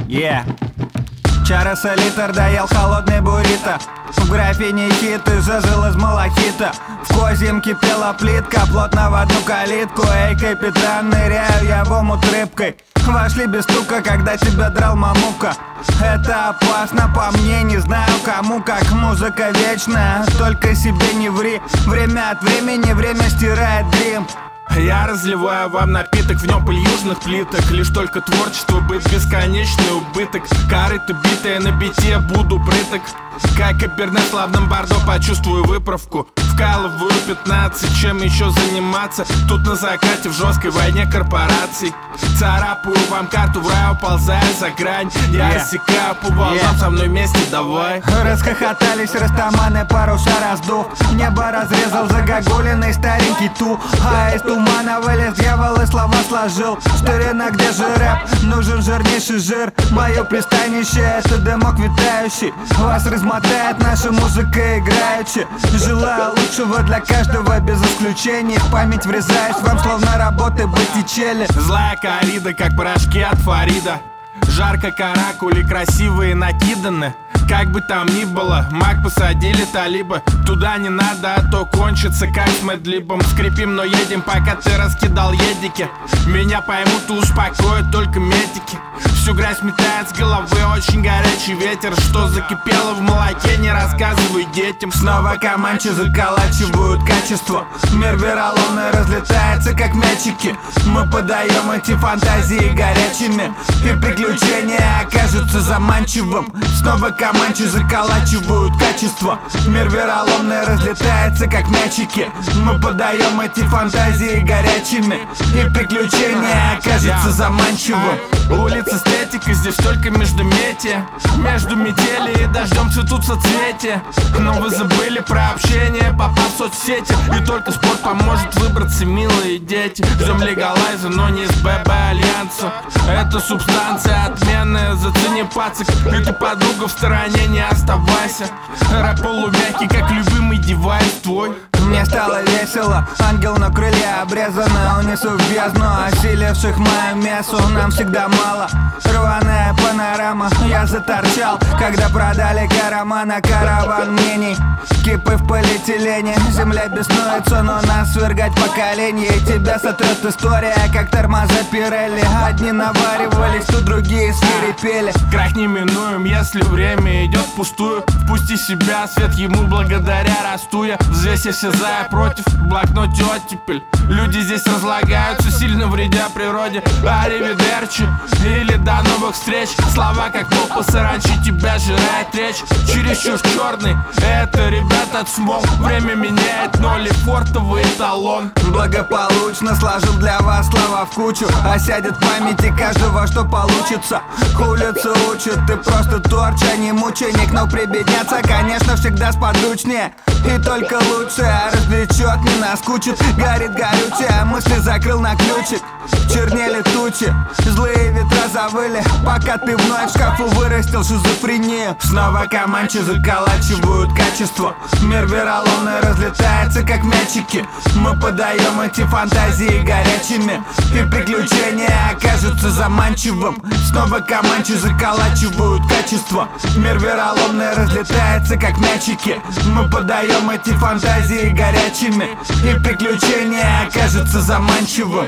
Чарос литр доел холодный буррито. В графине хиты зажил из малахита. В козьем кипела плитка, плотно в одну калитку. Эй, капитан, ныряю я в омут рыбкой. Вошли без стука, когда тебя драл мамука. Это опасно, по мне, не знаю кому. Как музыка вечная, только себе не ври. Время от времени, время стирает грим. Я разливаю вам напиток, в нем пыль южных плиток. Лишь только творчество быть бесконечный убыток. Корыто битое на бите, буду прыток. Как Каперне в славном Бордо, почувствую выправку. Вкалываю 15, чем еще заниматься? Тут на закате в жесткой войне корпораций. Царапаю вам карту, в рай уползаю за грань. Я рассекаю по волнам, со мной вместе давай. Расхохотались растаманы, паруса раздув. Небо разрезал загогулиный старенький ту. А из тумана вылез дьявол и слова сложил. Старина, где же рэп? Нужен жирнейший жир. Мое пристанище, это дымок витающий. Вас размотает наша музыка играючи. Желаю лучшего для каждого без исключений. В память врезаюсь вам, словно работы Боттичелли. Злая коррида, как порошки от Фарида. Жарко каракули, красивые накиданы. Как бы там ни было, маг посадили талиба. Туда не надо, а то кончится как с Мэдлибом. Скрипим, но едем, пока ты раскидал едики. Меня поймут и успокоят только медики. Всю грязь метает с головы очень горячий ветер. Что закипело в молоке, не рассказывай детям. Снова команчи заколачивают качество. Мир вероломный разлетается как мячики. Мы подаем эти фантазии горячими, и приключения окажутся заманчивым. Снова команчи заколачивают качество. Мир вероломный разлетается как мячики. Мы подаем эти фантазии горячими, и приключения окажутся заманчивым. Улица эстетика, здесь только междометие. Между метели и дождем цветут соцветия. Но вы забыли про общение, попав в соцсети. И только спорт поможет выбраться, милые дети. Ждем легалайза, но не из ББ Альянса. Это субстанция отменная, зацени пацик. И ты, подруга, в стороне не оставайся. Рэп полумягкий, как любимый девайс твой. Мне стало весело, ангел на крылья обрезано. Унесу в бездну осиливших мою мессу. Нам всегда мало, рваная панорама. Я заторчал, когда продали Карамана. Караван мнений, кипы в полиэтилене. Земля беснуется, но нас свергать поколение. И тебя сотрет история, как тормоза Пирелли. Одни наваривались, тут другие свирепели. Крах неминуем, если время идет впустую. Впусти себя, свет ему благодаря расту я. Взвесив все за и против, в блокноте оттепель. Люди здесь разлагаются, сильно вредя природе. Аривидерчи, или до новых встреч. Слова как попа саранчи, тебя жирает речь. Чересчур черный, это, ребята, отсмол. Время меняет ноли, фортовый эталон. Благополучно сложил для вас слова в кучу. Осядет в памяти каждого, что получится. Улицу учат, ты просто торч, а не мученик. Но прибедняться, конечно, всегда сподручнее. И только лучше, развлечет, не наскучит. Горит горючее, мысли закрыл на ключик. Чернели тучи, злые ветра завыли. Пока ты вновь в шкафу вырастил шизофрению. Снова команчи заколачивают качество. Мир вероломный разлетается как мячики. Мы подаем эти фантазии горячими, и приключения окажутся заманчивым. Снова команчи заколачивают качество. Мир вероломный разлетается как мячики. Мы подаем эти фантазии горячими, и приключения окажутся заманчивым.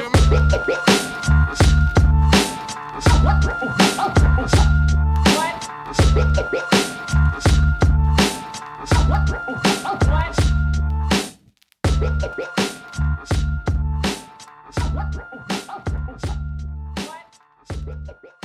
What?